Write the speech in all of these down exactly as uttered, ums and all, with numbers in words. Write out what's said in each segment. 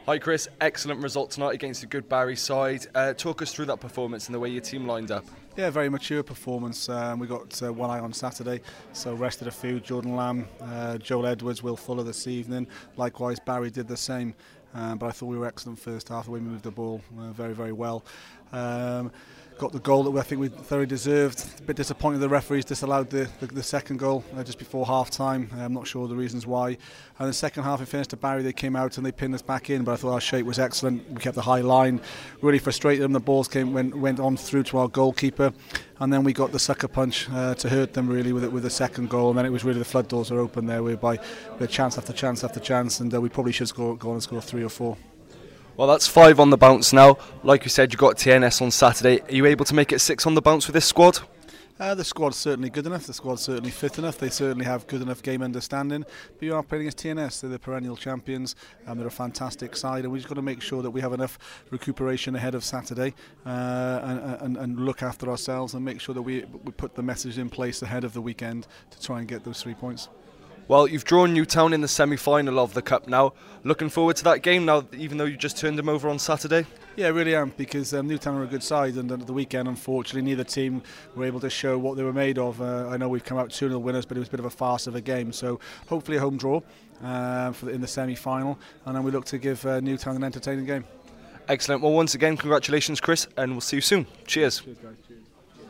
Hi Chris, excellent result tonight against a good Barry side. Uh, talk us through that performance and the way your team lined up. Yeah, very mature performance. Um, we got uh, one eye on Saturday, so rested a few. Jordan Lamb, uh, Joel Edwards, Will Fuller this evening. Likewise, Barry did the same. Um, but I thought we were excellent first half. The way we moved the ball uh, very, very well. Um, got the goal that we, I think we thoroughly deserved. A bit disappointed the referees disallowed the, the, the second goal uh, just before half time. I'm not sure the reasons why. And the second half, we finished to Barry. They came out and they pinned us back in. But I thought our shape was excellent. We kept the high line. Really frustrated them. The balls came went went on through to our goalkeeper. And then we got the sucker punch uh, to hurt them really with it, with the second goal, and then it was really the flood doors were open there, whereby we had chance after chance after chance, and uh, we probably should score, go on and score three or four. Well, that's five on the bounce now. Like you said, you got T N S on Saturday. Are you able to make it six on the bounce with this squad? Uh, the squad's certainly good enough. The squad's certainly fit enough. They certainly have good enough game understanding. But you are playing against T N S. They're the perennial champions. Um, they're a fantastic side, and we've just got to make sure that we have enough recuperation ahead of Saturday uh, and, and, and look after ourselves and make sure that we, we put the message in place ahead of the weekend to try and get those three points. Well, you've drawn Newtown in the semi-final of the Cup now. Looking forward to that game now, even though you just turned them over on Saturday? Yeah, I really am, because um, Newtown are a good side, and at the weekend, unfortunately, neither team were able to show what they were made of. Uh, I know we've come out two nil winners, but it was a bit of a farce of a game. So hopefully a home draw uh, for the, in the semi-final, and then we look to give uh, Newtown an entertaining game. Excellent. Well, once again, congratulations, Chris, and we'll see you soon. Cheers. Cheers, guys. Cheers.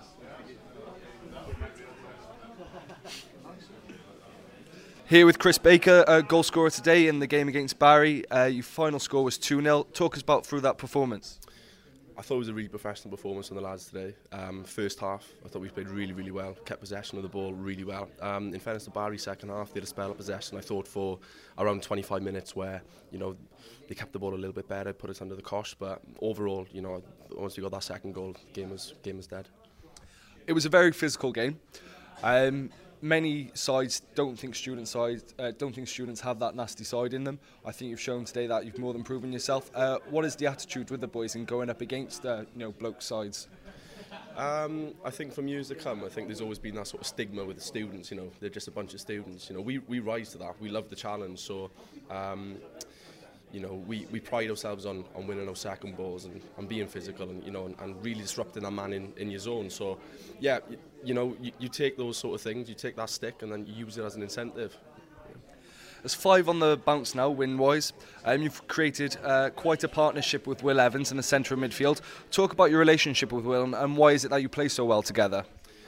Here with Chris Baker, uh, goal scorer today in the game against Barry. Uh, your final score was two nil. Talk us about through that performance. I thought it was a really professional performance from the lads today. Um, first half, I thought we played really, really well, kept possession of the ball really well. Um, in fairness to Barry, second half, they had a spell of possession, I thought, for around twenty-five minutes where, you know, they kept the ball a little bit better, put us under the cosh, but overall, you know, once we got that second goal, game was, game was dead. It was a very physical game. Um, Many sides don't think student sides uh, don't think students have that nasty side in them. I think you've shown today that you've more than proven yourself. Uh, what is the attitude with the boys in going up against uh, you know bloke sides? Um, I think from years to come, I think there's always been that sort of stigma with the students. You know, they're just a bunch of students. You know, we we rise to that. We love the challenge. So. Um, You know, we, we pride ourselves on, on winning those second balls and, and being physical and, you know, and, and really disrupting that man in, in your zone. So, yeah, you, you know, you, you take those sort of things, you take that stick and then you use it as an incentive. There's five on the bounce now, win-wise. Um, you've created uh, quite a partnership with Will Evans in the centre of midfield. Talk about your relationship with Will and, and why is it that you play so well together?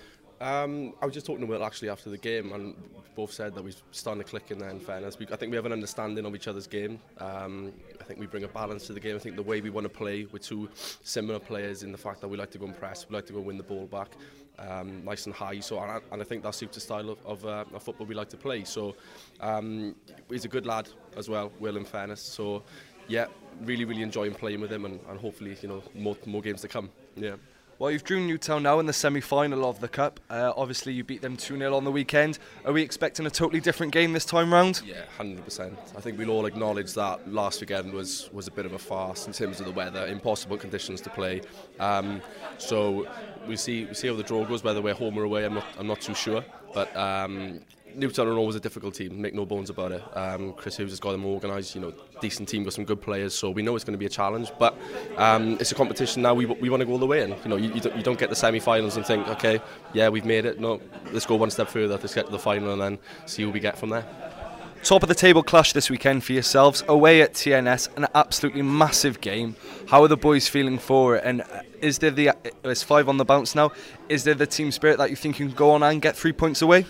Um, I was just talking to Will actually after the game, and both said that we're starting to click in there. In fairness, we, I think we have an understanding of each other's game. Um, I think we bring a balance to the game. I think the way we want to play, we're two similar players in the fact that we like to go and press, we like to go and win the ball back, um, nice and high. So, and I, and I think that suits the style of, of, uh, of football we like to play. So, um, he's a good lad as well, Will. In fairness, so yeah, really, really enjoying playing with him, and, and hopefully, you know, more more games to come. Yeah. Well, you've drew Newtown now in the semi-final of the Cup. Uh, obviously, you beat them two nil on the weekend. Are we expecting a totally different game this time round? Yeah, one hundred percent. I think we'll all acknowledge that last weekend was, was a bit of a farce in terms of the weather, impossible conditions to play. Um, so we'll see, we'll see how the draw goes, whether we're home or away, I'm not, I'm not too sure. But um, Newtown are always a difficult team, make no bones about it. Um, Chris Hughes has got them organised, you know, decent team, got some good players, so we know it's going to be a challenge. But um, it's a competition now. We we want to go all the way in. You know, you, you, don't, you don't get the semi-finals and think, okay, yeah, we've made it. No, let's go one step further. Let's get to the final and then see who we get from there. Top of the table clash this weekend for yourselves, away at T N S, an absolutely massive game. How are the boys feeling for it? And is there the, there's five on the bounce now, is there the team spirit that you think you can go on and get three points away?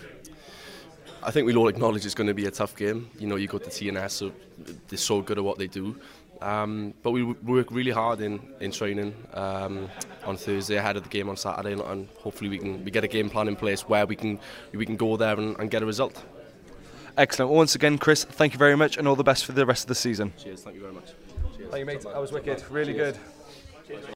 I think we'll all acknowledge it's going to be a tough game. You know, you go to T N S, so they're so good at what they do. Um, but we work really hard in, in training um, on Thursday ahead of the game on Saturday, and hopefully we can we get a game plan in place where we can we can go there and, and get a result. Excellent. Once again, Chris, thank you very much, and all the best for the rest of the season. Cheers. Thank you very much. Cheers. Thank you, mate. That was wicked. Really Cheers. Good.